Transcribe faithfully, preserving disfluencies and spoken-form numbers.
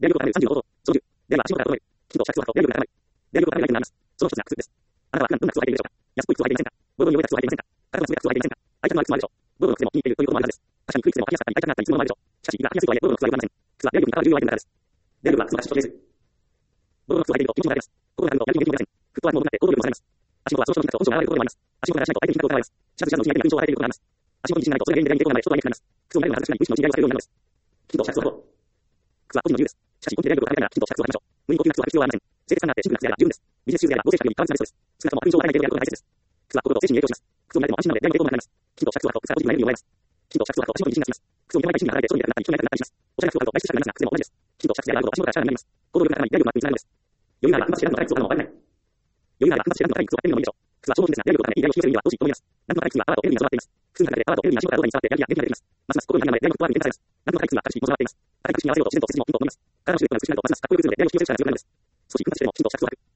レアルコーターさんじゅうの構造、操縦、レアルは足元から整える。きちんとした靴を履くとレアルが高まる。レアルコーターがアイテムがあります。その一つが靴です。あなたは普段どんな靴を履いているでしょうか。安っぽい靴を履いていませんか。ボロに汚れた靴を履いていませんか。肩のすべた靴を履いていませんか。相手のある靴もあるでしょう。ボロの靴でも気に入っているということもあるはずです。確かに古い靴でも履きやすかったり痛くなったりするものもあるでしょう。しかし、今履きやすいとはいえ、ボロの靴はよくありません。靴はレアルに関わる重要アイテムだからです。レアルは靴の形とです。ボロの靴を履いていると気持ちが上がります。心が上がるとやる気も元気も出ません。フットワークも重くなって行動力もされます。足元は少々に立つと本性が現れるところもあります。足元がしないと相手に引っかかることがあります。シャツジャズの内側に印象を与えていることがあります。足元に自信がないとそれが原因で原因で抵抗がない人とは言いにくくなります。靴を履くのが恥ずかしくなり無意識の信頼をされるようになるのです。きちんとした靴を履こう。靴は個人の自由です。しかし、本気でレアルを買いたいならきちんとした靴を履きましょう。無理に高級な靴を履く必要はありません。清潔感があってシンプルな靴であれば十分です。ビジネスシューズであれば合成したように革靴になるそうです。少なくとも悪印象を与えない程度であることが大切です。靴は心と精神に影響します。靴を磨いても安心なので誰にも抵抗がなくなります。きちんとした靴を履くと靴がポジティブなエネルギーをもらえます。きちんとした靴を履くと足元に自信がつきます。靴を磨いたり芯が離れて外に出なくなったり人になりたくなったりします。おしゃれな靴を履くと外出したくなりますが、靴も同じです。きちんとした靴であること足元から力がなります。行動力が高まり、レアルを巻くにつながるのです。余裕があれば、あくまで知らぬの高い靴を買うのも悪いない。余裕があれば、あくまで知らぬの高い靴を履いてみるのもいいでしょう。靴は消耗品ですが、レアルを買うためにレアルを引き寄せるにはどうしようと思います。なんと高い靴にはパワーとエネルギーが備わっています。靴の中でパワーとエネルギーが足元から胴体に伝わってやる気が元気が出てきます。ますます心に励まれ、レアルのフットワークに減点されます。なんと高い靴には形に備わっています。高い靴に合わせようと自然と背筋も筋と思います。体のシルエットが美しくなるとますますかっこよく映るので、レアルを引き寄せる力が強くなるのです。少し工夫してでもきちんとした靴を履く。